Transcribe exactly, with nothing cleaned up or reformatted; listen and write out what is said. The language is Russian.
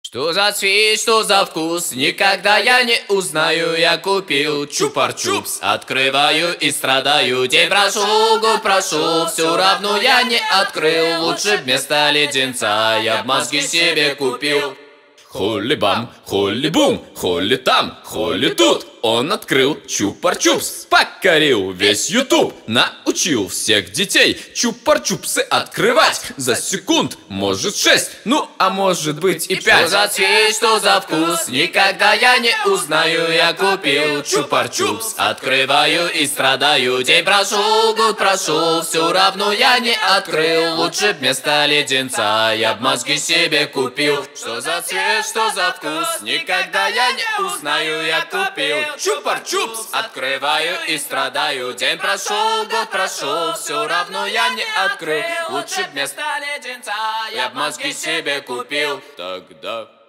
Что за цвет, что за вкус, никогда я не узнаю. Я купил чупар-чупс, открываю и страдаю. День прошел, год прошел, все равно я не открыл. Лучше вместо леденца я б мозги себе купил. Холли-бам, холли-бум, холли там, холли тут. Он открыл чупар-чупс, покорил весь ютуб. Научил всех детей чупар-чупсы открывать за секунд, может шесть, ну а может быть и пять. Что за цвет, что за вкус, никогда я не узнаю. Я купил чупар-чупс, открываю и страдаю. День прошел, год прошел, все равно я не открыл. Лучше вместо леденца я б мозги себе купил. Что за цвет, что за вкус, никогда я не узнаю. Я купил чупар-чупс, открываю и страдаю. День прошел, год прошел, все равно я не открыл. Лучше вместо леденца я б мозги себе купил. Тогда